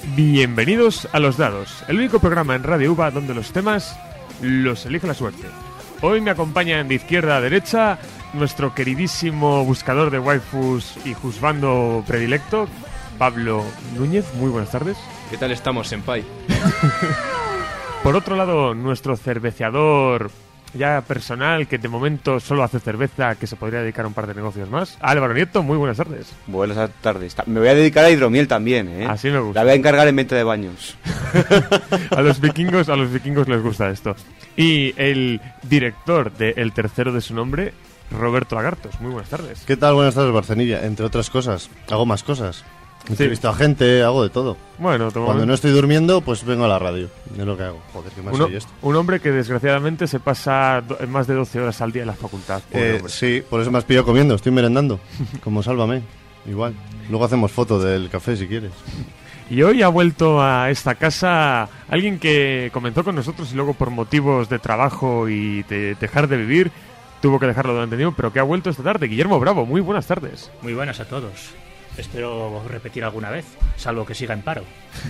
Bienvenidos a Los Dados, el único programa en Radio UVA donde los temas los elige la suerte. Hoy me acompañan de izquierda a derecha nuestro queridísimo buscador de waifus y juzgando predilecto, Pablo Núñez. Muy buenas tardes. ¿Qué tal estamos, senpai? Por otro lado, nuestro cerveceador ya personal, que de momento solo hace cerveza, que se podría dedicar a un par de negocios más, Álvaro Nieto. Muy buenas tardes. Buenas tardes. Me voy a dedicar a hidromiel también, ¿eh? Así me gusta. La voy a encargar en venta de baños. A los vikingos les gusta esto. Y el director de El Tercero de su Nombre, Roberto Lagartos. Muy buenas tardes. ¿Qué tal? Buenas tardes, Barcenilla. Entre otras cosas, hago más cosas. Entrevisto a gente, hago de todo. Bueno, cuando no estoy durmiendo, pues vengo a la radio. Es lo que hago. Joder, ¿qué más soy esto? Un hombre que desgraciadamente se pasa más de 12 horas al día en la facultad. Sí, por eso me has pillado comiendo. Estoy merendando. Como Sálvame. Igual. Luego hacemos foto del café si quieres. Y hoy ha vuelto a esta casa alguien que comenzó con nosotros y luego por motivos de trabajo y de dejar de vivir tuvo que dejarlo durante tiempo, pero que ha vuelto esta tarde. Guillermo Bravo, muy buenas tardes. Muy buenas a todos. Espero repetir alguna vez, salvo que siga en paro.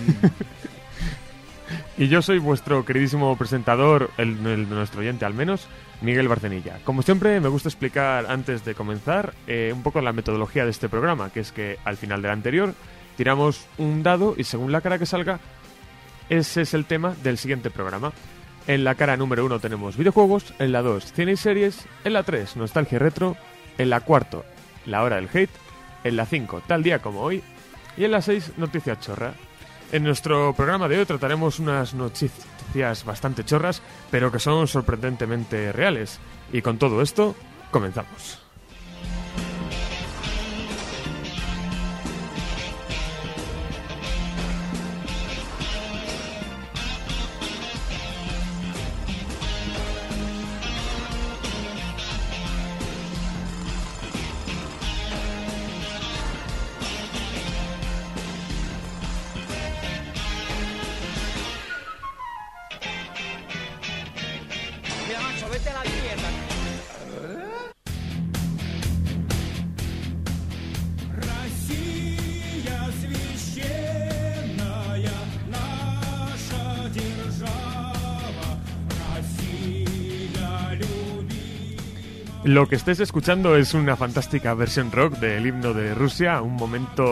Y yo soy vuestro queridísimo presentador, el de nuestro oyente al menos, Miguel Barcenilla. Como siempre, me gusta explicar antes de comenzar un poco la metodología de este programa, que es que al final del anterior tiramos un dado y según la cara que salga, ese es el tema del siguiente programa. En la cara número 1 tenemos videojuegos, en la 2 cine y series, en la 3 nostalgia y retro, en la 4 la hora del hate, en la 5 tal día como hoy y en la 6 noticias chorra. En nuestro programa de hoy trataremos unas noticias bastante chorras, pero que son sorprendentemente reales. Y con todo esto, comenzamos. Lo que estés escuchando es una fantástica versión rock del himno de Rusia, un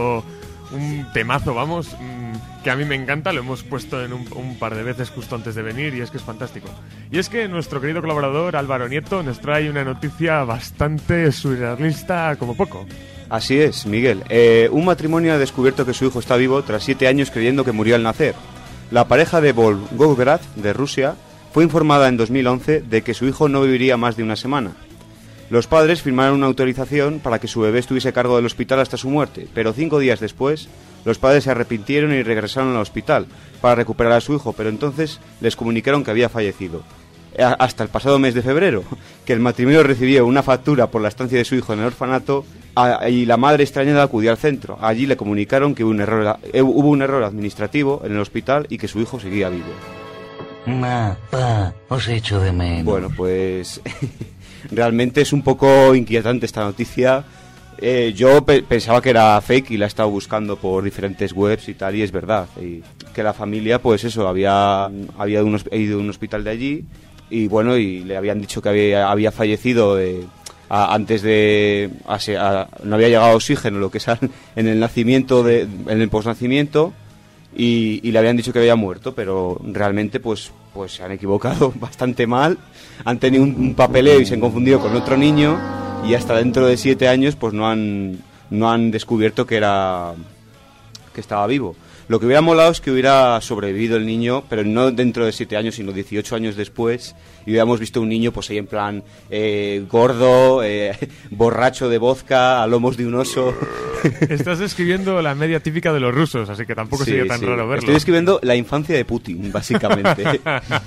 temazo, vamos, que a mí me encanta, lo hemos puesto en un par de veces justo antes de venir y es que es fantástico. Y es que nuestro querido colaborador Álvaro Nieto nos trae una noticia bastante surrealista como poco. Así es, Miguel. Un matrimonio ha descubierto que su hijo está vivo tras 7 años creyendo que murió al nacer. La pareja de Volgograd, de Rusia, fue informada en 2011 de que su hijo no viviría más de una semana. Los padres firmaron una autorización para que su bebé estuviese a cargo del hospital hasta su muerte, pero 5 días después, los padres se arrepintieron y regresaron al hospital para recuperar a su hijo, pero entonces les comunicaron que había fallecido. Hasta el pasado mes de febrero, que el matrimonio recibió una factura por la estancia de su hijo en el orfanato y la madre extrañada acudió al centro. Allí le comunicaron que hubo un error administrativo en el hospital y que su hijo seguía vivo. Pa, os echo de menos. Bueno, pues... Realmente es un poco inquietante esta noticia. Yo pensaba que era fake y la he estado buscando por diferentes webs y tal, y es verdad. Y que la familia, pues eso, había ido a un hospital de allí y bueno, y le habían dicho que había fallecido antes de... no había llegado oxígeno, lo que es en el nacimiento, en el posnacimiento, y le habían dicho que había muerto, pero realmente pues se han equivocado bastante mal, han tenido un papeleo y se han confundido con otro niño y hasta dentro de 7 años pues no han descubierto que estaba vivo. Lo que hubiera molado es que hubiera sobrevivido el niño, pero no dentro de 7 años, sino 18 años después, y hubiéramos visto un niño pues ahí en plan gordo, borracho de vodka, a lomos de un oso. Estás describiendo la media típica de los rusos, así que tampoco sería tan raro verlo. Estoy describiendo la infancia de Putin, básicamente.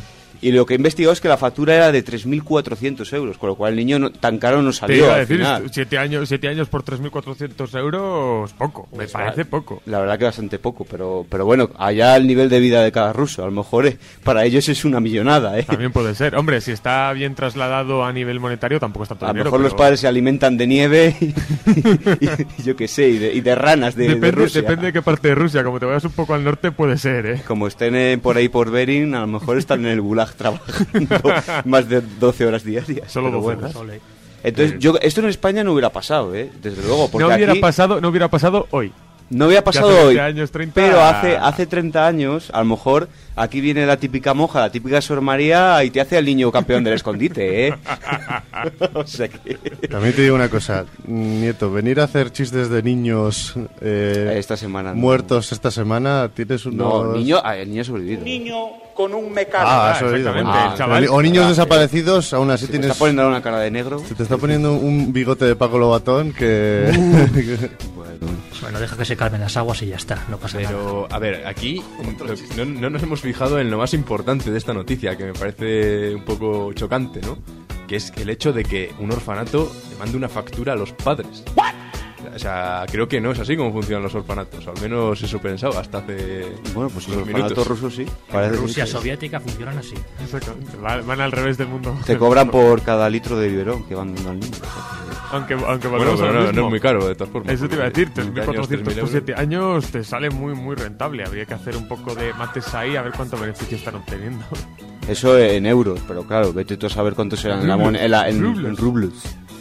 Y lo que he investigado es que la factura era de 3.400 euros, con lo cual el niño tan caro no Te salió iba a al decir, final. 7 años por 3.400 euros, poco. Me parece poco. La verdad que bastante poco, pero bueno, allá el nivel de vida de cada ruso, a lo mejor para ellos es una millonada, ¿eh? También puede ser. Hombre, si está bien trasladado a nivel monetario, tampoco está todo A lo dinero, mejor los pero padres se alimentan de nieve y yo qué sé, y de ranas de Rusia. depende de qué parte de Rusia. Como te vayas un poco al norte, puede ser, ¿eh? Como estén por ahí por Bering, a lo mejor están en el Gulag trabajando más de 12 horas diarias. Solo pero 12 bueno. horas. Entonces, esto en España no hubiera pasado, desde luego. Porque No hubiera aquí pasado hoy. no había pasado hace hoy, 20 años, 30... pero hace 30 años, a lo mejor aquí viene la típica monja, la típica Sor María, y te hace al niño campeón del escondite, ¿eh? O sea que... También te digo una cosa, Nieto, venir a hacer chistes de niños esta semana no. muertos esta semana, tienes unos... No, el niño ha sobrevivido. Niño con un mecánico. has oído. exactamente, el chaval. O niños desaparecidos, aún así Se te tienes... está poniendo una cara de negro. Se te está poniendo un bigote de Paco Lobatón que... Bueno, deja que se calmen las aguas y ya está, no pasa nada. Pero, a ver, aquí no nos hemos fijado en lo más importante de esta noticia, que me parece un poco chocante, ¿no? Que es el hecho de que un orfanato le mande una factura a los padres. O sea, creo que no es así como funcionan los orfanatos, al menos eso pensaba hasta hace Bueno, pues unos los orfanatos minutos. rusos sí. En Parece que Rusia sí. soviética funcionan así. Exactamente. Van al revés del mundo. Te cobran por cada litro de biberón que van dando al niño. Aunque Bueno, volvemos pero al no mismo. es muy caro, de todas formas. Eso te iba a decir, 20 años, 3.400 3.000 por euros. 7 años te sale muy, muy rentable. Habría que hacer un poco de mates ahí a ver cuánto beneficio están obteniendo. Eso en euros, pero claro, vete tú a saber cuántos serán en rublos.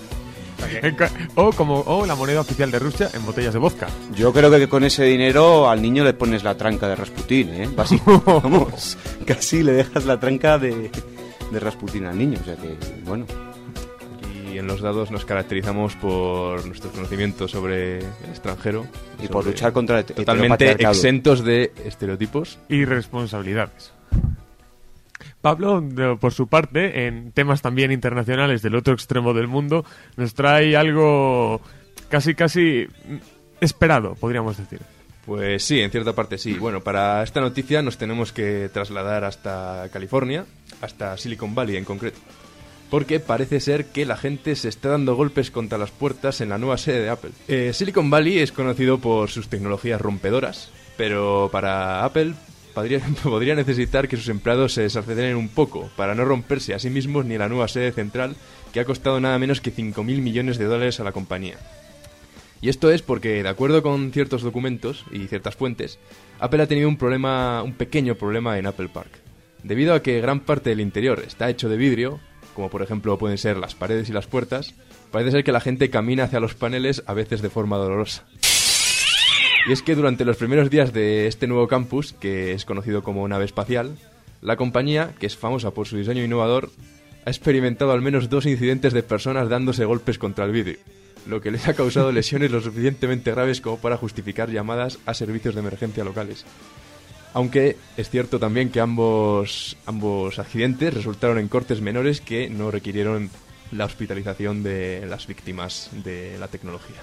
O la moneda oficial de Rusia en botellas de vodka. Yo creo que con ese dinero al niño le pones la tranca de Rasputín, ¿eh? Vamos, casi le dejas la tranca de Rasputín al niño, o sea que, bueno. Y en los dados nos caracterizamos por nuestros conocimientos sobre el extranjero. Y por luchar contra el totalmente heteropatriarcado. exentos de estereotipos. Y responsabilidades. Pablo, por su parte, en temas también internacionales del otro extremo del mundo, nos trae algo casi esperado, podríamos decir. Pues sí, en cierta parte sí. Bueno, para esta noticia nos tenemos que trasladar hasta California, hasta Silicon Valley en concreto. Porque parece ser que la gente se está dando golpes contra las puertas en la nueva sede de Apple. Silicon Valley es conocido por sus tecnologías rompedoras, pero para Apple podría necesitar que sus empleados se desaceleren un poco para no romperse a sí mismos ni la nueva sede central, que ha costado nada menos que $5.000 millones a la compañía. Y esto es porque, de acuerdo con ciertos documentos y ciertas fuentes, Apple ha tenido un pequeño problema en Apple Park. Debido a que gran parte del interior está hecho de vidrio, como por ejemplo pueden ser las paredes y las puertas, parece ser que la gente camina hacia los paneles a veces de forma dolorosa. Y es que durante los primeros días de este nuevo campus, que es conocido como nave espacial, la compañía, que es famosa por su diseño innovador, ha experimentado al menos 2 incidentes de personas dándose golpes contra el vidrio, lo que les ha causado lesiones lo suficientemente graves como para justificar llamadas a servicios de emergencia locales. Aunque es cierto también que ambos accidentes resultaron en cortes menores que no requirieron la hospitalización de las víctimas de la tecnología.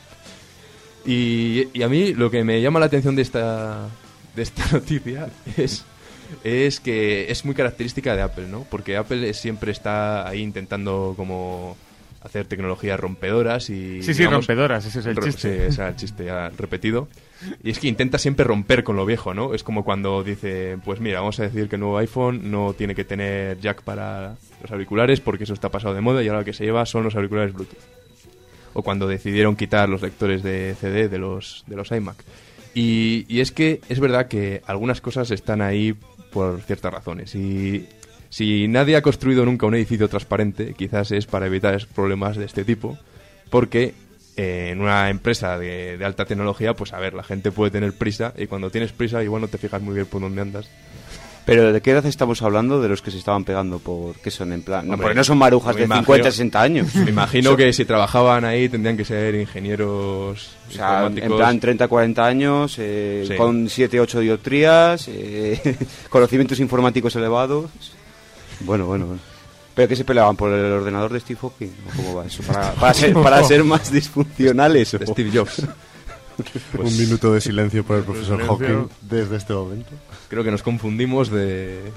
Y a mí lo que me llama la atención de esta noticia es que es muy característica de Apple, ¿no? Porque Apple siempre está ahí intentando como hacer tecnologías rompedoras y... Sí, digamos, rompedoras, ese es el chiste. Sí, ese es el chiste ya repetido. Y es que intenta siempre romper con lo viejo, ¿no? Es como cuando dice, pues mira, vamos a decir que el nuevo iPhone no tiene que tener jack para los auriculares porque eso está pasado de moda y ahora lo que se lleva son los auriculares Bluetooth. O cuando decidieron quitar los lectores de CD de los iMac. Y es que es verdad que algunas cosas están ahí por ciertas razones. Y si nadie ha construido nunca un edificio transparente, quizás es para evitar problemas de este tipo. Porque en una empresa de alta tecnología, pues a ver, la gente puede tener prisa. Y cuando tienes prisa, igual no te fijas muy bien por dónde andas. Pero ¿de qué edad estamos hablando de los que se estaban pegando por qué son en plan? No, Hombre, porque no son marujas de 50, 60 años. Me imagino que si trabajaban ahí tendrían que ser ingenieros o sea, informáticos. en plan 30, 40 años, Sí. con 7, 8 dioptrías, conocimientos informáticos elevados. Bueno. ¿Pero qué se peleaban? ¿Por el ordenador de Steve Hawking? ¿O ¿Cómo va eso? ¿Para ser más disfuncionales? De Steve Jobs. Pues un minuto de silencio por el profesor silencio. Hawking desde este momento. Creo que nos confundimos de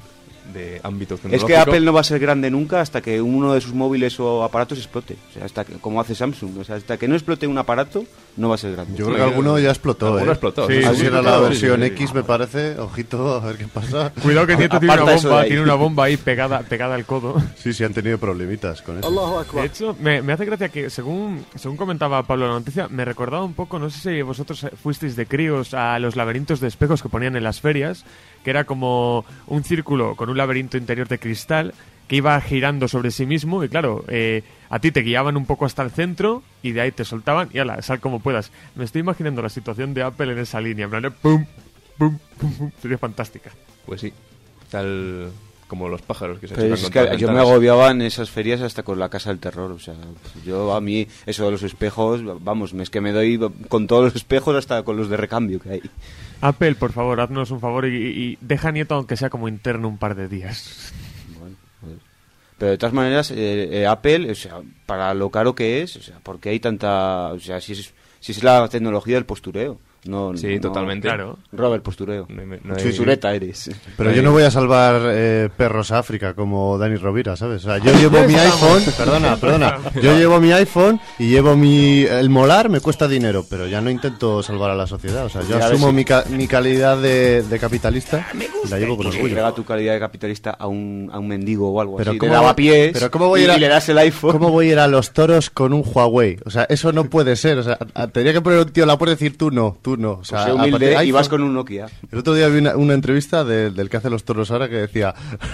de ámbito Es tecnológico. que Apple no va a ser grande nunca hasta que uno de sus móviles o aparatos explote. O sea, hasta que, como hace Samsung. O sea, hasta que no explote un aparato, no va a ser grande. Yo creo que alguno ya explotó, Alguno explotó. Sí, Si era la sí, versión sí. X, me parece. Ojito, a ver qué pasa. Cuidado que Nieto tiene Aparta eso de ahí. una bomba ahí pegada al codo. Sí, han tenido problemitas con eso. De hecho, me hace gracia que, según comentaba Pablo en la noticia, me recordaba un poco, no sé si vosotros fuisteis de críos a los laberintos de espejos que ponían en las ferias, que era como un círculo con un laberinto interior de cristal que iba girando sobre sí mismo y claro, a ti te guiaban un poco hasta el centro y de ahí te soltaban y ala, sal como puedas. Me estoy imaginando la situación de Apple en esa línea, en plan de pum, pum, pum, pum, sería fantástica. Pues sí, tal como los pájaros que se Pero chocan es contra las que yo me ventanas. agobiaba en esas ferias hasta con la Casa del Terror. O sea, yo a mí, eso de los espejos, vamos, es que me doy con todos los espejos hasta con los de recambio que hay. Apple, por favor, haznos un favor y deja a Nieto aunque sea como interno un par de días. Bueno, joder. Pero de todas maneras, Apple, o sea, para lo caro que es, o sea, ¿por qué hay tanta...? O sea, si es la tecnología del postureo. No, Sí, no- totalmente. Claro. Robert, postureo. No hay- Postureta eres. Pero yo no voy a salvar perros a África como Dani Rovira, ¿sabes? O sea, yo llevo mi iPhone, perdona, yo llevo mi iPhone y llevo el molar, me cuesta dinero, pero ya no intento salvar a la sociedad. O sea, yo Ya ves, asumo sí. mi calidad de capitalista y la llevo con Pues orgullo. entrega tu calidad de capitalista a un mendigo o algo Pero así. ¿cómo de lavapiés. pero ¿cómo voy a ir y le das el iPhone. ¿Cómo voy a ir a los toros con un Huawei? O sea, eso no puede ser. O sea, tendría que poner un tío en la puerta y decir tú no. O sea, Pues sé humilde aparte, y iPhone. vas con un Nokia. El otro día vi una entrevista del que hace los toros ahora que decía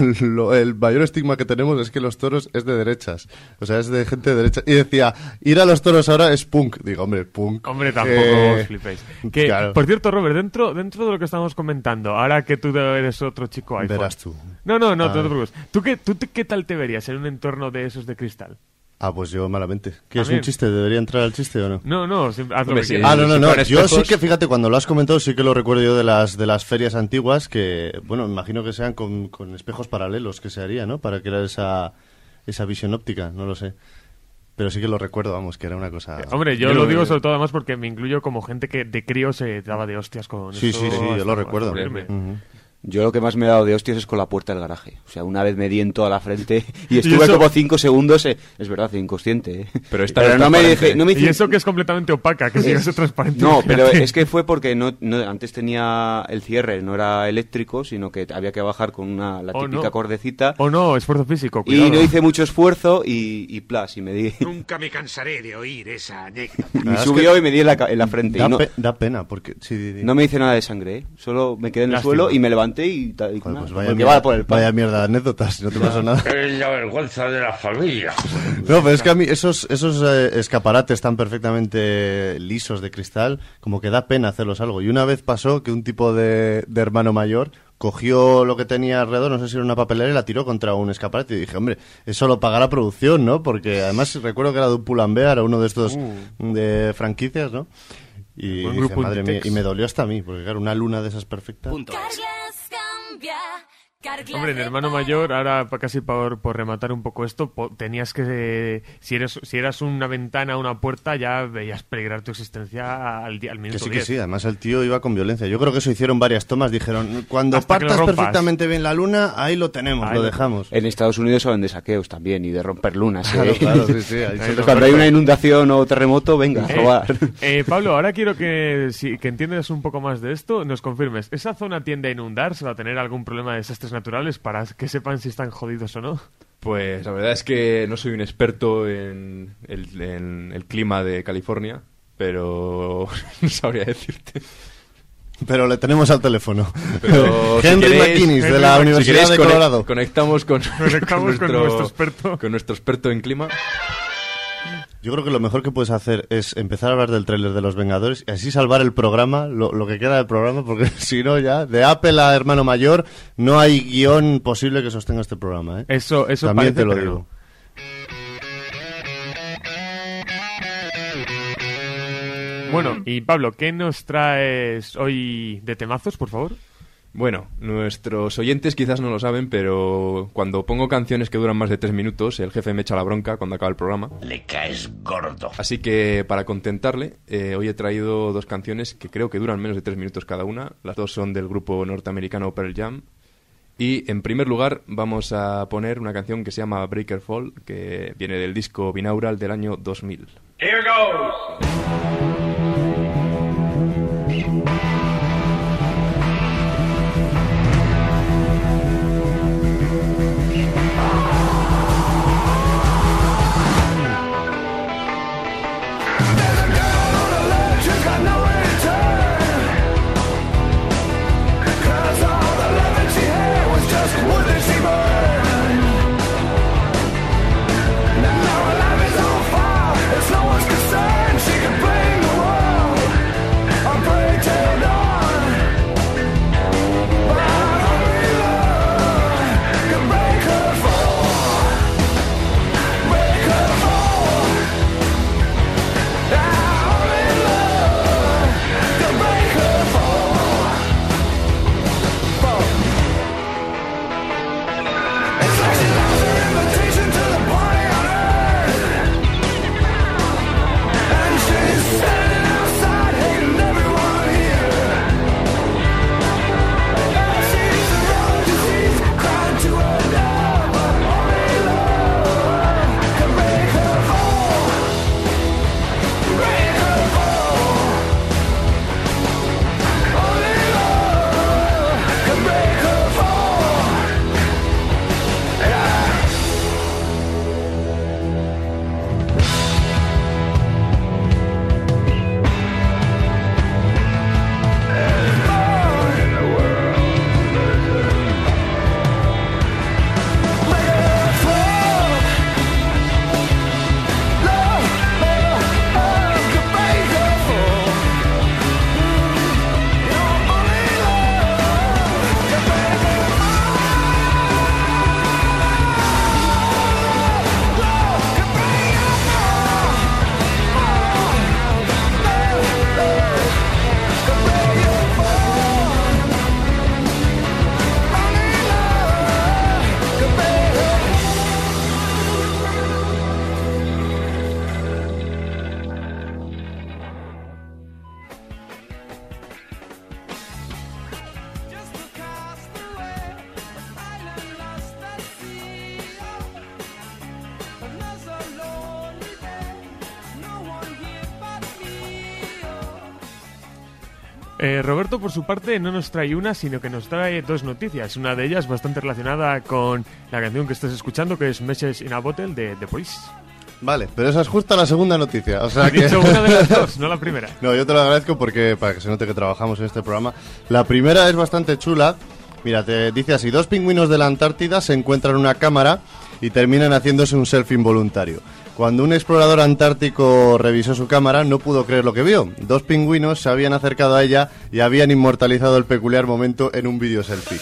el mayor estigma que tenemos es que los toros es de derechas. O sea, es de gente de derecha. Y decía, ir a los toros ahora es punk. Digo, hombre, punk. Hombre, tampoco os flipéis. Que, claro. Por cierto, Robert, dentro de lo que estamos comentando, ahora que tú eres otro chico iPhone... Verás tú. No, no te preocupes. ¿Tú qué tal te verías en un entorno de esos de cristal? Ah, pues yo malamente. ¿Qué es También. un chiste? ¿Debería entrar al chiste o no? No, siempre haz lo Hombre, que sí. quieras. Ah, no. si Yo fueran sí espejos- que, fíjate, cuando lo has comentado, sí que lo recuerdo yo de las ferias antiguas, que, bueno, me imagino que sean con espejos paralelos que se haría, ¿no? Para crear esa visión óptica, no lo sé. Pero sí que lo recuerdo, vamos, que era una cosa... Hombre, yo lo digo sobre todo además porque me incluyo como gente que de crío se daba de hostias con Sí, eso sí, yo hasta- lo recuerdo. hasta morirme. Ujú. Yo lo que más me he dado de hostias es con la puerta del garaje. O sea, una vez me di en toda la frente y estuve eso? como 5 segundos. Es verdad, inconsciente. Pero esta pero es no me transparente. dejé, no me Y hice- eso que es completamente opaca, que si no es transparente. No, pero imagínate. es que fue porque no antes tenía el cierre, no era eléctrico, sino que había que bajar con la Oh, típica no. cordecita. O no, esfuerzo físico, Y cuidado. no hice mucho esfuerzo y plas, y me di. Nunca me cansaré de oír esa anécdota. Y verdad es subió y me di en la frente. Da, Y no, da pena, porque... Sí, no me hice nada de sangre, ¿eh? Solo me quedé en el Lástima. suelo y me levanté y tal. Joder, pues porque vaya va por el pan. vaya mierda de anécdotas, no te pasó nada. Es la vergüenza de la familia. No, pero es que a mí esos escaparates tan perfectamente lisos de cristal, como que da pena hacerlos algo. Y una vez pasó que un tipo de hermano mayor cogió lo que tenía alrededor, no sé si era una papelera, y la tiró contra un escaparate. Y dije, hombre, eso lo pagará producción, ¿no? Porque además recuerdo que era de un Pull&Bear, o uno de estos de franquicias, ¿no? Y Buen dije, grupo madre mía, Inditex. y me dolió hasta a mí, porque claro, una luna de esas perfectas... Hombre, en hermano mayor, ahora casi por rematar un poco esto, tenías que... Si eras una ventana o una puerta, ya veías peligrar tu existencia al Que minuto sí, 10. que sí, además el tío iba con violencia. Yo creo que eso hicieron varias tomas, dijeron, cuando Hasta que lo partas rompas. perfectamente bien la luna, ahí lo tenemos, Ahí lo lo- dejamos. En Estados Unidos hablan de saqueos también y de romper lunas. ¿eh? Claro, claro, sí, sí, ahí son los Cuando hay una inundación o terremoto, venga, a robar. Pablo, ahora quiero que entiendas un poco más de esto, nos confirmes. ¿Esa zona tiende a inundarse o a tener algún problema de desastres naturales para que sepan si están jodidos o no? Pues la verdad es que no soy un experto en el clima de California, pero no sabría decirte. Pero le tenemos al teléfono. Pero si Henry queréis- McInnes, de Henry la Mc- Universidad queréis de Colorado. Conectamos con nuestro experto. con nuestro experto en clima. Yo creo que lo mejor que puedes hacer es empezar a hablar del tráiler de Los Vengadores y así salvar el programa, lo que queda del programa, porque si no ya, de Apple a Hermano Mayor, no hay guión posible que sostenga este programa, ¿eh? Eso También parece, te lo pero digo. no. Bueno, y Pablo, ¿qué nos traes hoy de temazos, por favor? Bueno, nuestros oyentes quizás no lo saben, pero cuando pongo canciones que duran más de 3 minutos, el jefe me echa la bronca cuando acaba el programa. Le caes gordo. Así que, para contentarle, hoy he traído 2 canciones que creo que duran menos de 3 minutos cada una. Las 2 son del grupo norteamericano Pearl Jam. Y en primer lugar vamos a poner una canción que se llama Breaker Fall, que viene del disco Binaural del año 2000. Here goes. Roberto, por su parte, no nos trae una, sino que nos trae dos noticias. Una de ellas bastante relacionada con la canción que estás escuchando, que es Messages in a Bottle de The Police. Vale, pero esa es justo la segunda noticia. O sea He dicho una de las dos, no la primera. No, yo te lo agradezco porque para que se note que trabajamos en este programa. La primera es bastante chula. Mira, te dice así: 2 pingüinos de la Antártida se encuentran una cámara y terminan haciéndose un selfie involuntario. Cuando un explorador antártico revisó su cámara, no pudo creer lo que vio. 2 pingüinos se habían acercado a ella y habían inmortalizado el peculiar momento en un vídeo selfie.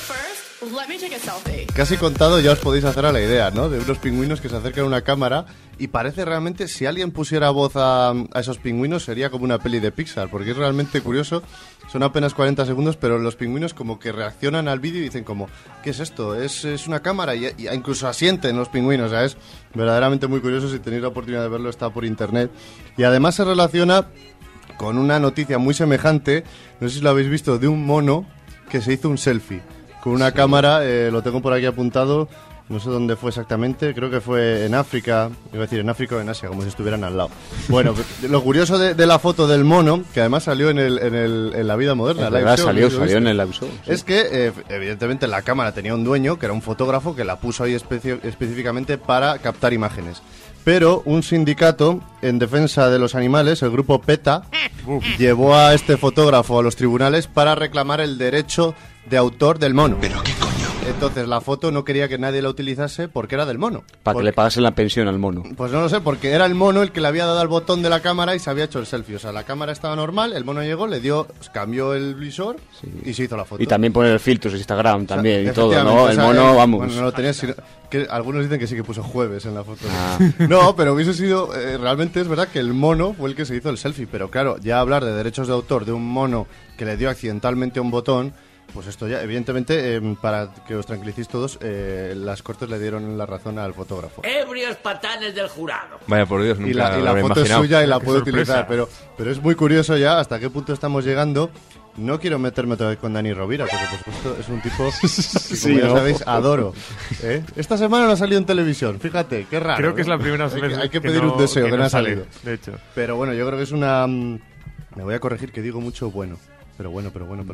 Casi contado ya os podéis hacer a la idea, ¿no? De unos pingüinos que se acercan a una cámara y parece realmente, si alguien pusiera voz a esos pingüinos, sería como una peli de Pixar, porque es realmente curioso. Son apenas 40 segundos, pero los pingüinos como que reaccionan al vídeo y dicen como, ¿qué es esto? Es una cámara, y incluso asienten los pingüinos. O sea, es verdaderamente muy curioso. Si tenéis la oportunidad de verlo, está por internet. Y además se relaciona con una noticia muy semejante, no sé si lo habéis visto, de un mono que se hizo un selfie con una cámara. Lo tengo por aquí apuntado, no sé dónde fue exactamente, creo que fue en África, iba a decir en África o en Asia, como si estuvieran al lado. Bueno, lo curioso de la foto del mono, que además salió en la vida moderna, la verdad, salió en el live show, sí. Es que evidentemente la cámara tenía un dueño, que era un fotógrafo, que la puso ahí específicamente para captar imágenes. Pero un sindicato en defensa de los animales, el grupo PETA, llevó a este fotógrafo a los tribunales para reclamar el derecho de autor del mono. ¿Pero qué coño? Entonces la foto no quería que nadie la utilizase porque era del mono. Para que le pagasen la pensión al mono. Pues no lo sé, porque era el mono el que le había dado al botón de la cámara y se había hecho el selfie. O sea, la cámara estaba normal, el mono llegó, le dio, cambió el visor, sí, y se hizo la foto. Y también poner filtros en Instagram también, o sea, y todo, ¿no? O sea, el mono, vamos. Bueno, no lo tenía, que algunos dicen que sí que puso jueves en la foto. No, pero hubiese sido, realmente es verdad que el mono fue el que se hizo el selfie. Pero claro, ya hablar de derechos de autor de un mono que le dio accidentalmente un botón, pues esto ya, evidentemente, para que os tranquilicéis todos, las Cortes le dieron la razón al fotógrafo. Ebrios patanes del jurado. Vaya por Dios, nunca y la lo foto imaginado. es suya y la puede utilizar, pero es muy curioso ya hasta qué punto estamos llegando, No quiero meterme otra vez con Dani Rovira, porque por supuesto es un tipo que, Sí, como ya ¿no? sabéis, adoro. Esta semana no ha salido en televisión, fíjate, qué raro. Creo que es la primera Hay vez hay que pedir un deseo, que no ha salido. De hecho. Pero bueno, yo creo que es una... Me voy a corregir que digo mucho bueno. Pero bueno.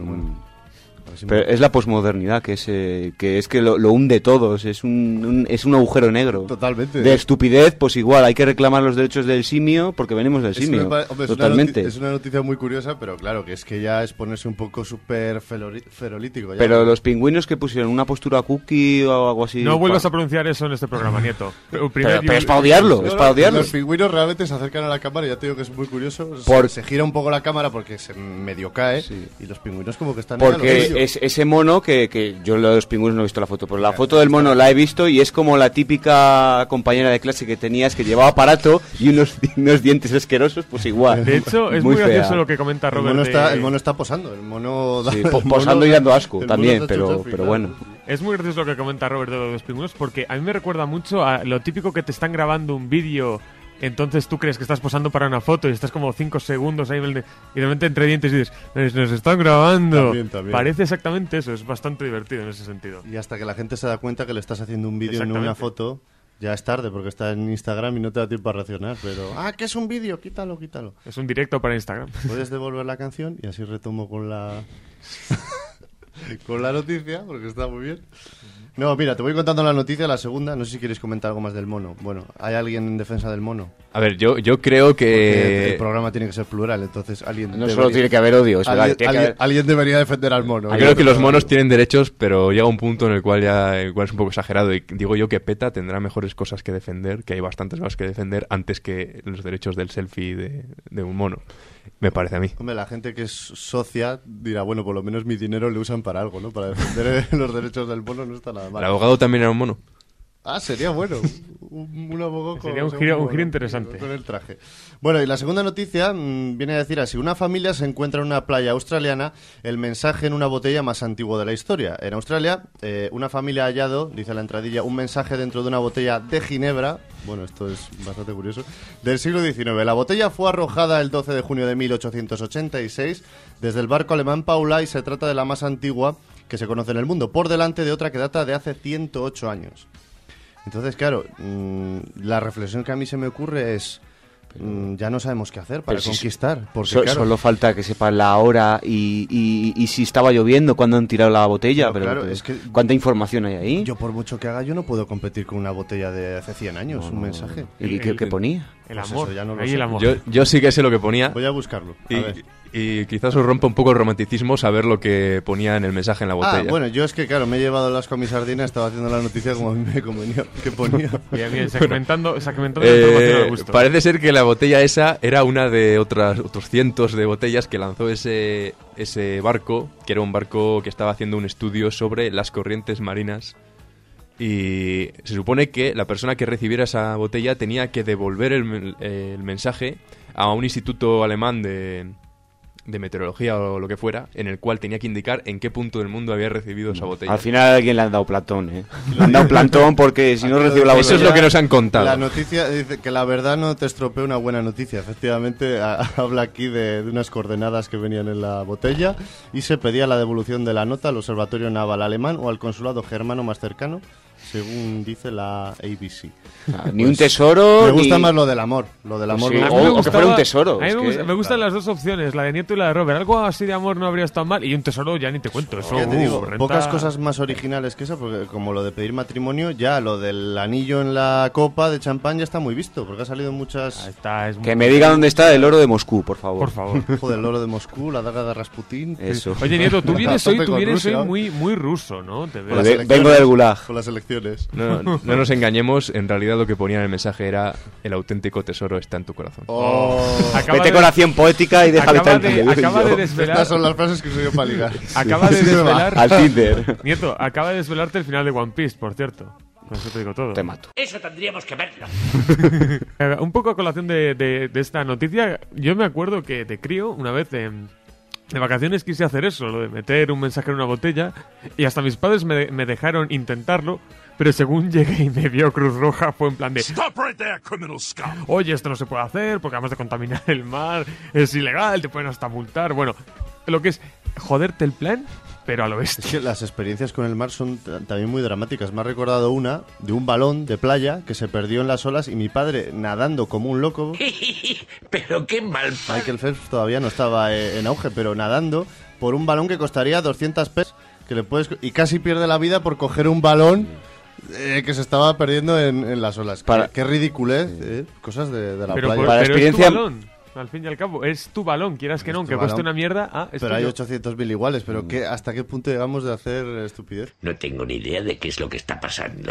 A ver si me- Pero es la posmodernidad, que es que lo hunde todos, es un agujero negro. Totalmente. De estupidez, pues igual, hay que reclamar los derechos del simio porque venimos del Es que simio. me pare- hombre, es Totalmente. es una noticia muy curiosa, pero claro, que es que ya es ponerse un poco súper ferolítico. ya. Pero los pingüinos que pusieron una postura cookie o algo así. No vuelvas a pronunciar eso en este programa, Nieto. Pero es para odiarlo, es para odiarlo. Los pingüinos realmente se acercan a la cámara, ya te digo que es muy curioso. Se gira un poco la cámara porque se medio cae y los pingüinos como que están... ahí a lo Porque suyo. es ese mono que yo lo de los pingüinos no he visto la foto, pero la foto del mono la he visto y es como la típica compañera de clase que tenías que llevaba aparato y unos dientes asquerosos, pues igual. De hecho, es muy fea. gracioso lo que comenta El Robert. mono está posando, el mono... Sí, el mono- posando y dando asco el mono también, se ha pero hecho selfie, bueno. Es muy gracioso lo que comenta Robert de los pingüinos porque a mí me recuerda mucho a lo típico que te están grabando un vídeo, entonces tú crees que estás posando para una foto y estás como 5 segundos ahí y de repente entre dientes y dices, nos están grabando. También. Parece exactamente eso, es bastante divertido en ese sentido. Y hasta que la gente se da cuenta que le estás haciendo un vídeo en Exactamente. una foto, ya es tarde porque está en Instagram y no te da tiempo a reaccionar. Pero, que es un vídeo, quítalo. Es un directo para Instagram. Puedes devolver la canción y así retomo con la con la noticia, porque está muy bien. No, mira, te voy contando la noticia, la segunda. No sé si quieres comentar algo más del mono. Bueno, ¿hay alguien en defensa del mono? A ver, yo creo Porque el que... programa tiene que ser plural, entonces alguien... No solo tiene que haber odio, es verdad. alguien, tiene que haber- alguien debería defender al mono. Creo que los monos tienen derechos, pero llega un punto en el cual es un poco exagerado. Y digo yo que PETA tendrá mejores cosas que defender, que hay bastantes cosas que defender, antes que los derechos del selfie de un mono. Me parece a mí. Hombre, la gente que es socia dirá, bueno, por lo menos mi dinero le usan para algo, ¿no? Para defender los derechos del mono no está nada mal. ¿El abogado también era un mono? Sería bueno. Un abogado con... Sería un giro interesante. Con el traje. Bueno, y la segunda noticia viene a decir así. Una familia se encuentra en una playa australiana el mensaje en una botella más antiguo de la historia. En Australia, una familia ha hallado, dice la entradilla, un mensaje dentro de una botella de ginebra. Bueno, esto es bastante curioso. Del siglo XIX. La botella fue arrojada el 12 de junio de 1886 desde el barco alemán Paula y se trata de la más antigua que se conoce en el mundo, por delante de otra que data de hace 108 años. Entonces, claro, la reflexión que a mí se me ocurre es, ya no sabemos qué hacer para Pero si conquistar. Porque, claro, Solo falta que sepan la hora y si estaba lloviendo cuando han tirado la botella. Pero Pero, claro, es que- ¿cuánta información hay ahí? yo por mucho que haga, yo no puedo competir con una botella de hace 100 años, un mensaje. ¿Y qué ponía? El Pues amor, eso ya no lo ahí sé. el amor. Yo sí que sé lo que ponía. Voy a buscarlo. A ver. Y quizás os rompa un poco el romanticismo saber lo que ponía en el mensaje en la botella. Bueno, yo es que, claro, me he llevado las con mi sardina, estaba haciendo la noticia como a mí me convenía, que ponía. Bien, segmentando la información al gusto. Parece ser que la botella esa era una de otros cientos de botellas que lanzó ese barco, que era un barco que estaba haciendo un estudio sobre las corrientes marinas. Y se supone que la persona que recibiera esa botella tenía que devolver el mensaje a un instituto alemán de meteorología o lo que fuera, en el cual tenía que indicar en qué punto del mundo había recibido esa botella. Al final a alguien le han dado Platón, ¿eh? Le han dado Platón porque si no recibe la Eso botella... es lo que nos han contado. La noticia dice que la verdad no te estropea una buena noticia. Efectivamente, habla aquí de unas coordenadas que venían en la botella y se pedía la devolución de la nota al Observatorio Naval Alemán o al consulado germano más cercano, según dice la ABC. Ni un tesoro, Me gusta ni... más lo del amor. Lo del amor. sí. me A O- mí me o que fuera un gustaba- tesoro, A mí es me, que- gusta- me gustan las dos opciones, la de Nieto y la de Robert. Algo así de amor no habría estado mal. Y un tesoro ya ni te cuento. Eso, Ya te digo, renta- pocas cosas más originales que esa, porque como lo de pedir matrimonio, ya lo del anillo en la copa de champán ya está muy visto, porque ha salido en Ahí muchas... está, es Que muy- me diga dónde está el oro de Moscú, por favor. Por favor. Joder, el oro de Moscú, la daga de Rasputín... Eso. Oye, Nieto, tú vienes A hoy, tope con Rusia. muy ruso, ¿no? Te veo. Con las Ve- elecciones, vengo del Gulag. Con las elecciones. No nos engañemos, en realidad lo que ponía en el mensaje era el auténtico tesoro está en tu corazón. Oh. Acaba Vete de- con acción poética y déjame acaba tranquilo. de, acaba de Yo. desvelar. Estas son las frases que uso yo para ligar. Acaba de Sí, me va. desvelar. Al Tinder. Nieto, acaba de desvelarte el final de One Piece, por cierto. Con eso te digo todo. Te mato. Eso tendríamos que verlo. Un poco a colación de esta noticia, yo me acuerdo que de crío, una vez de vacaciones quise hacer eso, lo de meter un mensaje en una botella, y hasta mis padres me dejaron intentarlo, pero según llegué y me vio Cruz Roja fue en plan de Stop right there, criminal scum. oye, esto no se puede hacer porque además de contaminar el mar, es ilegal, te pueden hasta multar. Bueno, lo que es, joderte el plan, pero a lo Es bestia. que las experiencias con el mar son también muy dramáticas. Me ha recordado una de un balón de playa que se perdió en las olas y mi padre nadando como un loco. Pero qué mal. Michael Phelps todavía no estaba en auge, pero nadando por un balón que costaría 200 pesos que le puedes, y casi pierde la vida por coger un balón que se estaba perdiendo en las olas. Qué ridiculez, cosas de la Pero, playa. Para pero experiencia- es tu balón, al fin y al cabo. Es tu balón, quieras que no, aunque tu cueste balón. una mierda. Es Pero hay tuyo. 800.000 iguales, pero ¿hasta qué punto llegamos de hacer estupidez? No tengo ni idea de qué es lo que está pasando.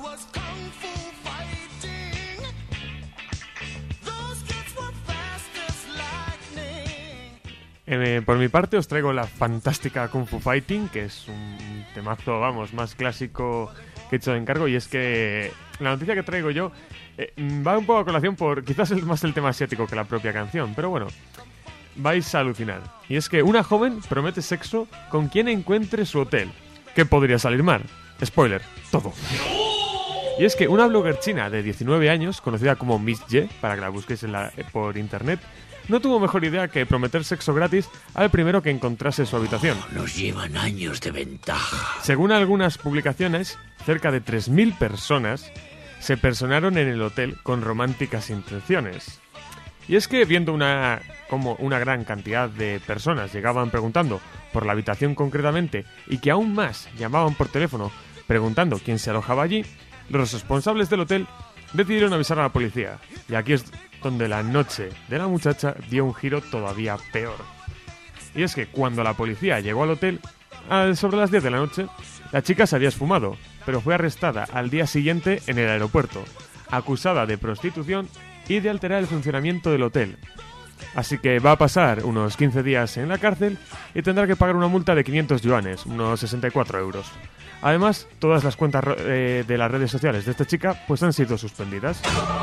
Por mi parte os traigo la fantástica Kung Fu Fighting, que es un temazo, vamos, más clásico que he hecho de encargo. Y es que la noticia que traigo yo va un poco a colación por quizás más el tema asiático que la propia canción, pero bueno, vais a alucinar. Y es que una joven promete sexo con quien encuentre su hotel. ¿Qué podría salir mal? Spoiler, todo. Y es que una blogger china de 19 años, conocida como Miss Ye, para que la busquéis por internet, no tuvo mejor idea que prometer sexo gratis al primero que encontrase su habitación. Nos llevan años de ventaja. Según algunas publicaciones, cerca de 3.000 personas se personaron en el hotel con románticas intenciones. Y es que viendo como una gran cantidad de personas llegaban preguntando por la habitación concretamente y que aún más llamaban por teléfono preguntando quién se alojaba allí, los responsables del hotel decidieron avisar a la policía. Y aquí es donde la noche de la muchacha dio un giro todavía peor. Y es que cuando la policía llegó al hotel, sobre las 10 de la noche, la chica se había esfumado, pero fue arrestada al día siguiente en el aeropuerto, acusada de prostitución y de alterar el funcionamiento del hotel. Así que va a pasar unos 15 días en la cárcel y tendrá que pagar una multa de 500 yuanes, unos 64 euros. Además, todas las cuentas de las redes sociales de esta chica pues han sido suspendidas.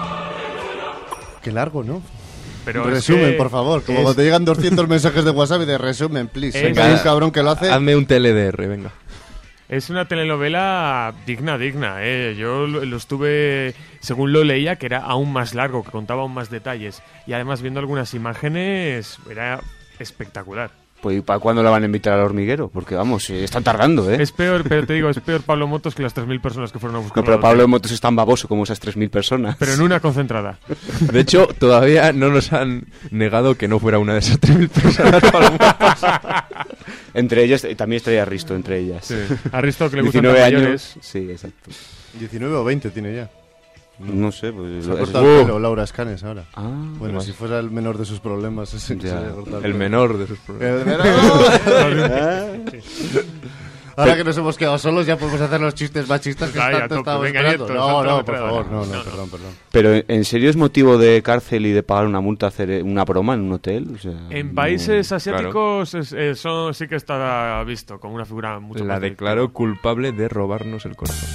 Qué largo, ¿no? Pero Resumen, es que por favor. Como cuando te llegan 200 mensajes de WhatsApp y de resumen, please. Sé que hay un cabrón que lo hace. Hazme un TLDR, venga. es una telenovela digna. Yo lo estuve, según lo leía, que era aún más largo, que contaba aún más detalles. Y además, viendo algunas imágenes, era espectacular. Pues ¿y para cuándo la van a invitar al hormiguero? Porque vamos, están tardando, ¿eh? Es peor, pero te digo, es peor Pablo Motos que las 3.000 personas que fueron a buscar. No, pero Pablo de Motos es tan baboso como esas 3.000 personas. Pero en una concentrada. De hecho, todavía no nos han negado que no fuera una de esas 3.000 personas. Entre ellas, también estaría Risto, entre ellas. Sí. A Risto que le gustan 19 los años. mayores. Sí, exacto. 19 o 20 tiene ya. No sé, pues... Se ha es- cortado el pelo Laura Escanes ahora. Ah, Bueno, si fuera el menor de sus problemas, ese Ya. se le corta El pelo. menor de sus problemas. El menor. Ahora que nos hemos quedado solos, ya podemos hacer los chistes machistas que Ay, a tanto tope. estábamos Venga, esperando. Nieto, No, salta no, la por metralla. favor, no, No. perdón. Pero ¿en serio es motivo de cárcel y de pagar una multa hacer una broma en un hotel? O sea, En no- países asiáticos eso sí que está visto como una figura mucho La más declaró culpable de robarnos el corazón.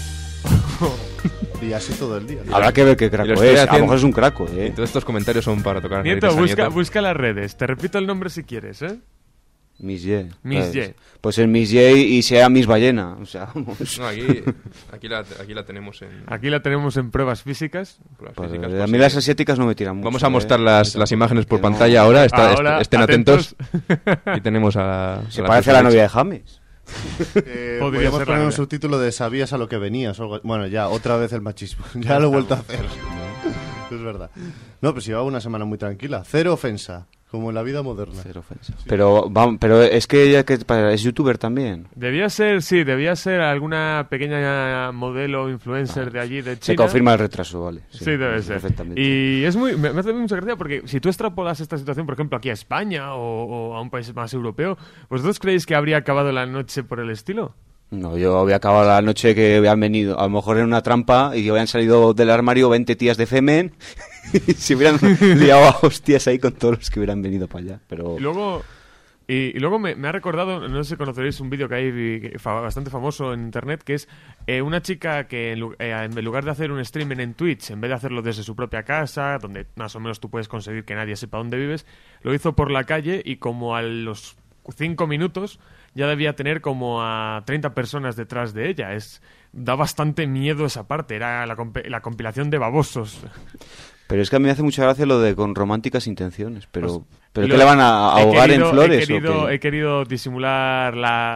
Y así todo el día. Habrá que ver qué Y lo craco estoy es. A lo haciendo- mejor es un craco, Y ¿eh? todos estos comentarios son para tocar Nieto, narices a busca, Nieto. busca las redes. Te repito el nombre si quieres, ¿eh? Miss Ye. Miss Pues- Ye. Pues es Miss Ye y sea Miss Ballena. O sea, vamos. No, aquí la tenemos en Aquí la tenemos en pruebas físicas. pruebas Pues, físicas, a pues mí sí. las asiáticas no me tiran mucho. Vamos a mostrar las imágenes por Que no. pantalla ahora. Ahora, estén atentos. atentos. Aquí tenemos a... Se parece a la novia de James. Podría Podríamos ser poner la un novia. subtítulo de sabías a lo que venías. O algo- Bueno, ya, otra vez el machismo. Ya lo he vuelto a hacer. Es verdad. No, pero si llevaba una semana muy tranquila. Cero ofensa. Como en la vida moderna. Cero ofensa. Pero es que ella es youtuber también. Debía ser alguna pequeña modelo influencer de allí, de China. Se confirma el retraso, vale. Sí, debe ser. Perfectamente. Y es me hace mucha gracia porque si tú extrapolas esta situación, por ejemplo, aquí a España o a un país más europeo, ¿vosotros creéis que habría acabado la noche por el estilo? No, yo había acabado la noche que habían venido, a lo mejor en una trampa, y que habían salido del armario 20 tías de Femen y se hubieran liado a hostias ahí con todos los que hubieran venido para allá. Pero Y luego me ha recordado, no sé si conoceréis un vídeo que hay bastante famoso en internet, que es una chica que en lugar de hacer un streaming en Twitch, en vez de hacerlo desde su propia casa, donde más o menos tú puedes conseguir que nadie sepa dónde vives, lo hizo por la calle y como a los 5 minutos ya debía tener como a 30 personas detrás de ella. Da bastante miedo esa parte, era la compilación de babosos. Pero es que a mí me hace mucha gracia lo de con románticas intenciones, pero ¿qué lo- le van a ahogar en flores? He querido disimular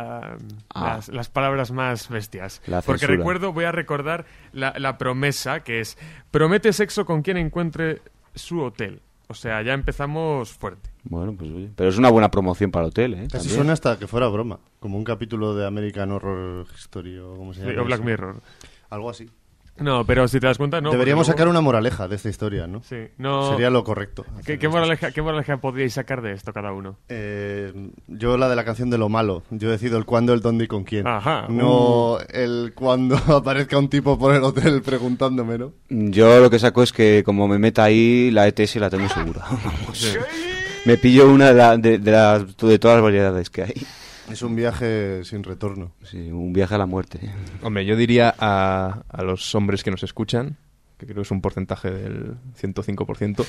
las palabras más bestias. La Porque censura. voy a recordar la promesa, que es: promete sexo con quien encuentre su hotel. O sea, ya empezamos fuerte. Bueno, pues oye, pero es una buena promoción para el hotel, ¿eh? Casi También. suena hasta que fuera broma. Como un capítulo de American Horror Story o como se llama. O Black eso. Mirror. Algo así. No, pero si te das cuenta, no. Deberíamos porque sacar luego- una moraleja de esta historia, ¿no? Sí, no. Sería lo correcto. ¿Qué moraleja podríais sacar de esto cada uno? Yo la de la canción de lo malo. Yo decido el cuándo, el dónde y con quién. Ajá. No el cuando aparezca un tipo por el hotel preguntándome, ¿no? Yo lo que saco es que como me meta ahí, la ETS la tengo segura. Vamos. Me pillo una de todas las variedades que hay. Es un viaje sin retorno. Sí, un viaje a la muerte. Hombre, yo diría a los hombres que nos escuchan, que creo que es un porcentaje del 105%,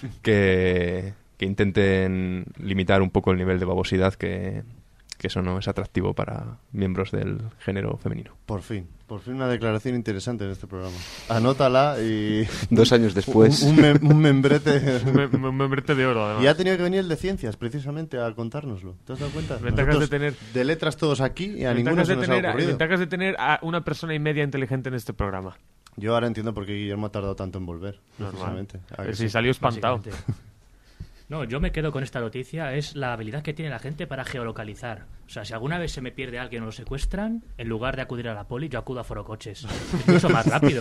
que intenten limitar un poco el nivel de babosidad, que eso no es atractivo para miembros del género femenino. Por fin una declaración interesante en este programa. Anótala y... 2 años después. un membrete... Un membrete de oro, además. Y ha tenido que venir el de ciencias, precisamente, a contárnoslo. ¿Te has dado cuenta? Ventajas Nosotros de tener- de letras todos aquí y a ninguno se nos ha ocurrido. Ventajas de tener a una persona y media inteligente en este programa. Yo ahora entiendo por qué Guillermo ha tardado tanto en volver. Normal. Precisamente. ¿A que Si sí? salió espantado. Básicamente. No, yo me quedo con esta noticia, es la habilidad que tiene la gente para geolocalizar. O sea, si alguna vez se me pierde alguien o lo secuestran, en lugar de acudir a la poli, yo acudo a Forocoches. Es mucho más rápido.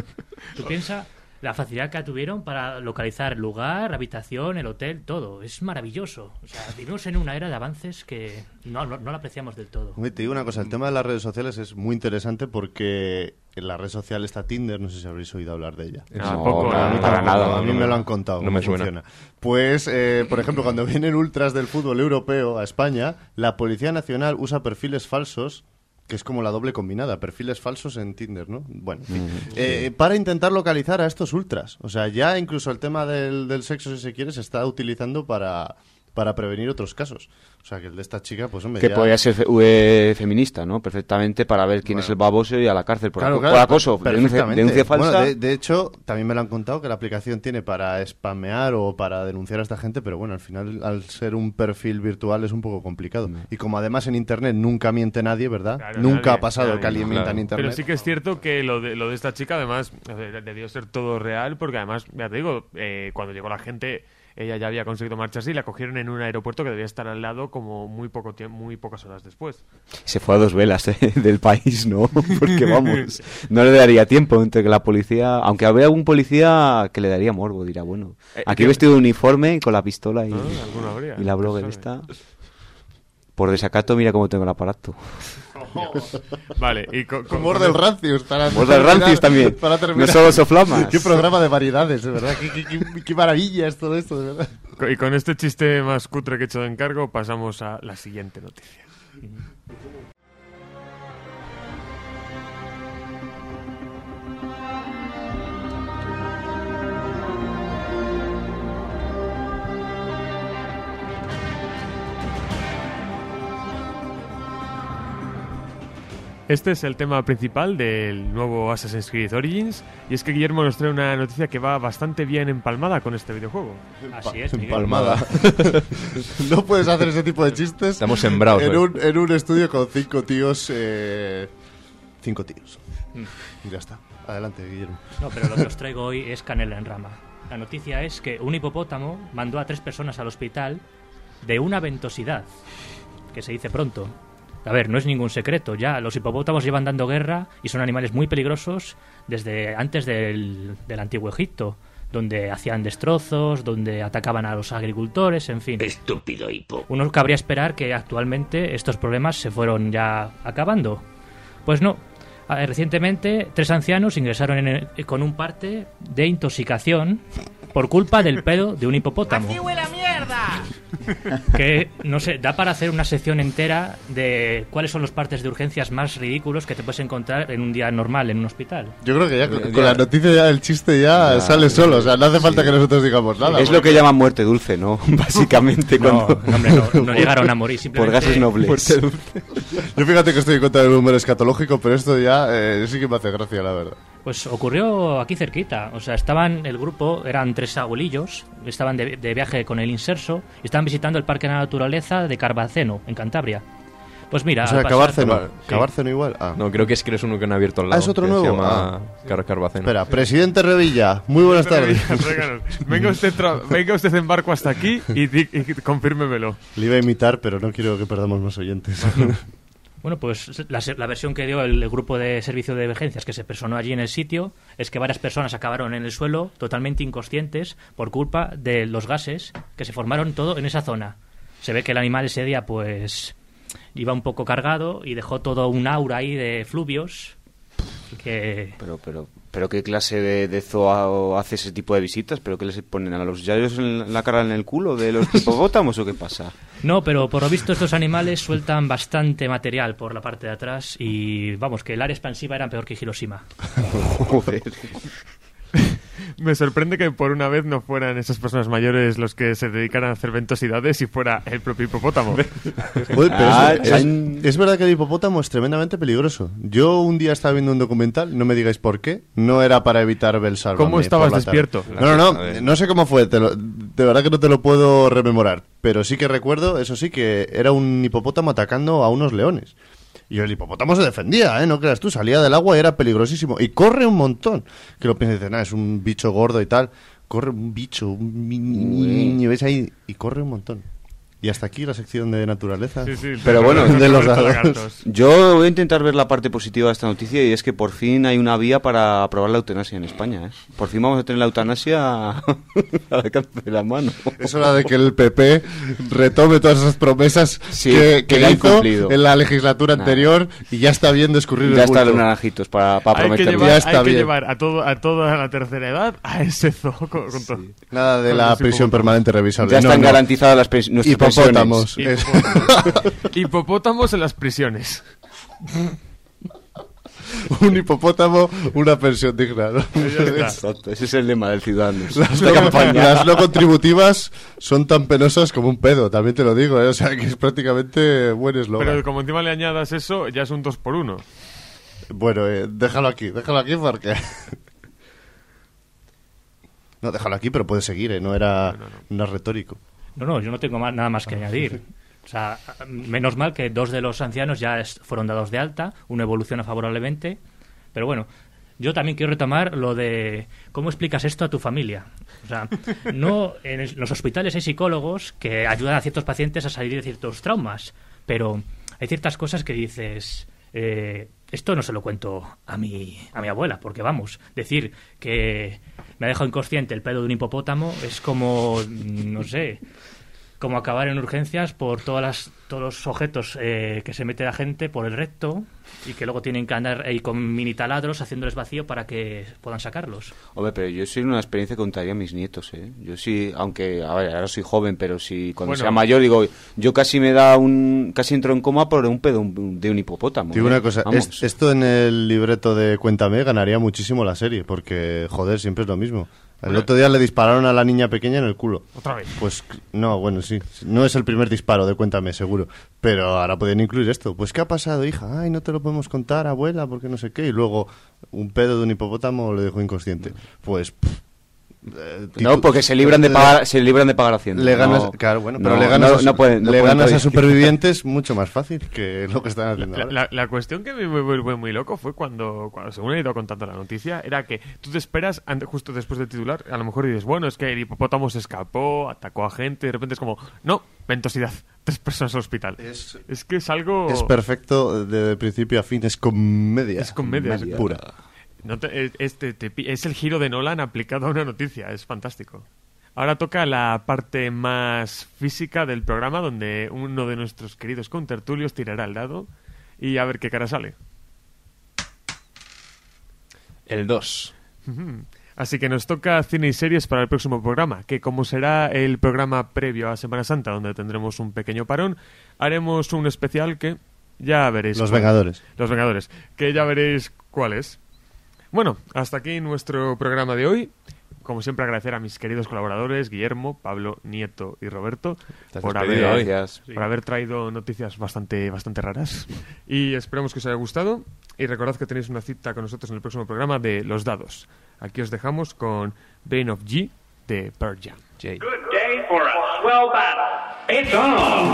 Tú piensas la facilidad que tuvieron para localizar el lugar, la habitación, el hotel, todo. Es maravilloso. O sea, vivimos en una era de avances que no la apreciamos del todo. Hombre, te digo una cosa, el tema de las redes sociales es muy interesante porque en la red social está Tinder, no sé si habréis oído hablar de ella. Tampoco, No, a mí para tampoco. nada. A mí me lo han contado. no me cómo suena. funciona. Pues, por ejemplo, cuando vienen ultras del fútbol europeo a España, la Policía Nacional usa perfiles falsos, que es como la doble combinada, perfiles falsos en Tinder, ¿no? Bueno, en fin. Para intentar localizar a estos ultras. O sea, ya incluso el tema del sexo, si se quiere, se está utilizando para prevenir otros casos. O sea, que el de esta chica, pues hombre, Que ya... podría ser feminista, ¿no? Perfectamente, para ver quién es el baboso y a la cárcel por, Claro, por claro, acoso. perfectamente. Denuncia falsa. Bueno, de hecho, también me lo han contado que la aplicación tiene para spamear o para denunciar a esta gente, pero bueno, al final, al ser un perfil virtual es un poco complicado. Y como además en Internet nunca miente nadie, ¿verdad? Claro, Nunca nadie, ha pasado nadie, que alguien mienta claro. en Internet. Pero sí que es cierto que lo de esta chica, además, debió ser todo real, porque además, ya te digo, cuando llegó la gente, ella ya había conseguido marcharse y la cogieron en un aeropuerto que debía estar al lado como muy pocas horas después. Se fue a 2 velas del país, ¿no? Porque vamos, no le daría tiempo entre que la policía... Aunque habría algún policía que le daría morbo, dirá, bueno, aquí ¿qué? vestido de uniforme y con la pistola y, Alguno habría. y la blogger ¿Quién sabe? esta... Por desacato, mira cómo tengo el aparato. Vale, y Humor del Rancius. Humor del Rancius también. Para terminar. No solo soflamas. Qué programa de variedades, de verdad. Qué maravilla es todo esto, de verdad. y con este chiste más cutre que he hecho de encargo, pasamos a la siguiente noticia. Este es el tema principal del nuevo Assassin's Creed Origins, y es que Guillermo nos trae una noticia que va bastante bien empalmada con este videojuego. Así es, Miguel. Palmada. No puedes hacer ese tipo de chistes. Estamos sembrados en hoy. en un estudio con 5 tíos. 5 tíos. Ya está. Adelante, Guillermo. No, pero lo que os traigo hoy es canela en rama. La noticia es que un hipopótamo mandó a 3 personas al hospital de una ventosidad, que se dice pronto. A ver, no es ningún secreto, ya los hipopótamos llevan dando guerra y son animales muy peligrosos desde antes del Antiguo Egipto, donde hacían destrozos, donde atacaban a los agricultores, en fin. Estúpido hipo. Uno cabría esperar que actualmente estos problemas se fueron ya acabando. Pues no. Recientemente 3 ancianos ingresaron con un parte de intoxicación por culpa del pedo de un hipopótamo. ¡Así huele a mierda! Que, no sé, da para hacer una sección entera de cuáles son los partes de urgencias más ridículos que te puedes encontrar en un día normal en un hospital. Yo creo que ya con la noticia ya el chiste ya sale solo. O sea, no hace falta que nosotros digamos nada. Es lo que llaman muerte dulce, ¿no? Básicamente No, cuando... hombre, no llegaron a morir, Por simplemente... gases nobles. Yo fíjate que estoy en contra del humor escatológico, pero esto ya sí que me hace gracia, la verdad. Pues ocurrió aquí cerquita. O sea, el grupo, eran 3 abuelillos, estaban de viaje con el Inserso y estaban visitando el Parque de la Naturaleza de Carbaceno, en Cantabria. Pues mira, O sea, al pasar- Cabárceno. Sí. Cabárceno igual. Ah. No, creo que es uno que han abierto al lado. ¿es otro que nuevo? Se llama Carbaceno. Espera, presidente Revilla, muy buenas tardes. Regalos. Venga usted en barco hasta aquí y confírmemelo. Le iba a imitar, pero no quiero que perdamos más oyentes. Bueno, pues la versión que dio el grupo de servicio de emergencias que se personó allí en el sitio es que varias personas acabaron en el suelo totalmente inconscientes por culpa de los gases que se formaron todo en esa zona. Se ve que el animal ese día pues iba un poco cargado y dejó todo un aura ahí de fluvios que... Pero ¿qué clase de zoo hace ese tipo de visitas? ¿Pero qué les ponen a los yayos en la cara en el culo de los hipopótamos o qué pasa? No, pero por lo visto estos animales sueltan bastante material por la parte de atrás y vamos, que el área expansiva era peor que Hiroshima. Joder. Me sorprende que por una vez no fueran esas personas mayores los que se dedicaran a hacer ventosidades y fuera el propio hipopótamo. Uy, pero es chan. verdad que el hipopótamo es tremendamente peligroso. Yo un día estaba viendo un documental, no me digáis por qué, no era para evitar ver Sálvame. ¿Cómo estabas por la tarde. despierto? No sé cómo fue, de verdad que no te lo puedo rememorar, pero sí que recuerdo, eso sí, que era un hipopótamo atacando a unos leones. Y el hipopótamo se defendía, no creas tú, salía del agua y era peligrosísimo. Y corre un montón. Que lo piensas y dices, es un bicho gordo y tal. Corre un bicho, un niño, ves ahí, y corre un montón. Y hasta aquí la sección de naturaleza. Sí, sí, Pero bueno, de los lagartos. Yo voy a intentar ver la parte positiva de esta noticia y es que por fin hay una vía para aprobar la eutanasia en España. ¿Eh? Por fin vamos a tener la eutanasia al alcance de la mano. Es hora de que el PP retome todas esas promesas Sí, que que ha hizo incumplido. en la legislatura anterior y ya está bien de escurrir Ya el están los bulto. naranjitos para Hay que prometerlo. llevar, Ya está hay que bien. llevar a toda la tercera edad a ese zoo con todo. Nada de Con la los prisión hipopótamos. permanente revisable. Ya están No. garantizadas nuestras Hipopótamos. pensiones. Hipopótamos en las prisiones. Un hipopótamo, una pensión digna, ¿no? Ya está. Exacto, ese es el lema del Ciudadanos. Las no contributivas son tan penosas como un pedo, también te lo digo, ¿eh? O sea que es prácticamente buen eslogan. Pero como encima le añadas eso, ya es un 2x1. Bueno, déjalo aquí porque... No, déjalo aquí, pero puedes seguir, no era retórico. No, yo no tengo nada más que añadir. O sea, menos mal que 2 de los ancianos ya fueron dados de alta, uno evoluciona favorablemente, pero bueno, yo también quiero retomar lo de cómo explicas esto a tu familia. O sea, no en los hospitales hay psicólogos que ayudan a ciertos pacientes a salir de ciertos traumas, pero hay ciertas cosas que dices, esto no se lo cuento a mi abuela, porque vamos, decir que me ha dejado inconsciente el pedo de un hipopótamo es como, no sé, como acabar en urgencias por todos los objetos que se mete la gente por el recto y que luego tienen que andar ahí con mini taladros haciéndoles vacío para que puedan sacarlos. Hombre, pero yo soy una experiencia que contaría a mis nietos, ¿eh? Yo sí, aunque, a ver, ahora soy joven, pero si cuando Bueno. sea mayor, digo, yo casi casi entro en coma por un pedo de un hipopótamo. Digo una cosa, Vamos. esto en el libreto de Cuéntame ganaría muchísimo la serie, porque, joder, siempre es lo mismo. El otro día le dispararon a la niña pequeña en el culo. Otra vez. Pues, no, bueno, sí. No es el primer disparo de Cuéntame, seguro. Pero ahora pueden incluir esto. Pues, ¿qué ha pasado, hija? Ay, no te lo podemos contar, abuela, porque no sé qué. Y luego, un pedo de un hipopótamo lo dejó inconsciente. Pues... No, porque se libran de pagar Hacienda. Le ganas, No, claro, bueno, pero no, le ganas, no pueden a pedir. supervivientes mucho más fácil que lo que están haciendo ahora. La cuestión que me vuelve muy loco fue cuando según he ido contando la noticia, era que tú te esperas justo después del titular, a lo mejor dices, bueno, es que el hipopótamo se escapó, atacó a gente, y de repente es como, no, ventosidad, 3 personas al hospital. Es que es algo... Es perfecto de principio a fin, es comedia. Es comedia, es pura. No es el giro de Nolan aplicado a una noticia, es fantástico. Ahora toca la parte más física del programa, donde uno de nuestros queridos contertulios tirará el dado y a ver qué cara sale. El 2. Así que nos toca cine y series para el próximo programa, que como será el programa previo a Semana Santa, donde tendremos un pequeño parón, haremos un especial que ya veréis. Los Vengadores. Los Vengadores, que ya veréis cuál es. Bueno, hasta aquí nuestro programa de hoy. como siempre, agradecer a mis queridos colaboradores, Guillermo, Pablo, Nieto y Roberto, Estás por despedido haber, hoy. Gracias. por haber traído noticias bastante raras. Y esperemos que os haya gustado. Y recordad que tenéis una cita con nosotros en el próximo programa de Los Dados. Aquí os dejamos con Bane of G de Pearl Jam. Jay. Good day for a swell battle. It's on.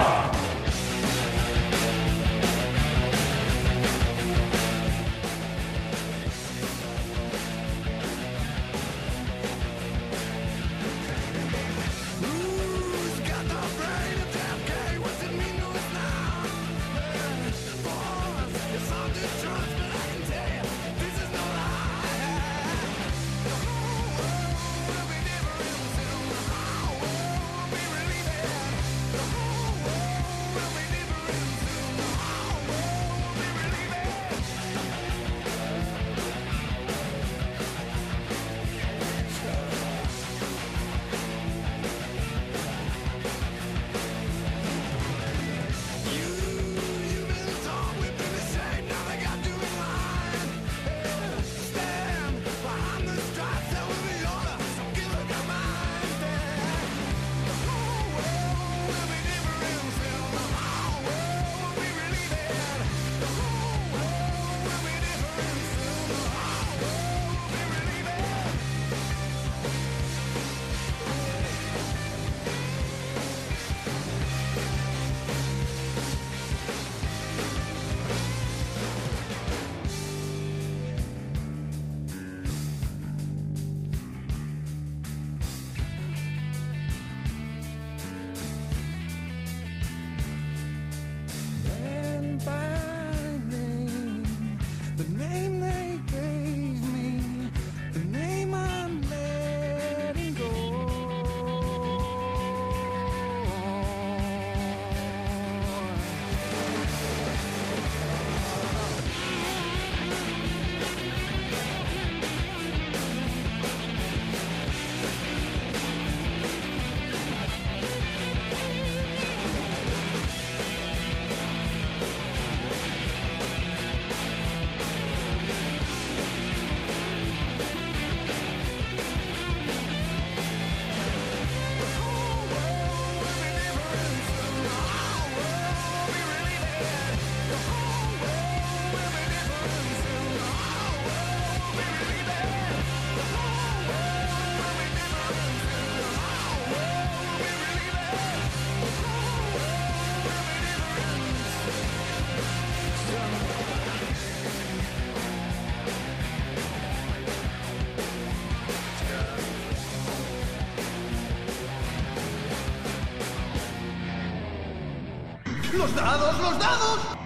¡Los dados! ¡Los dados!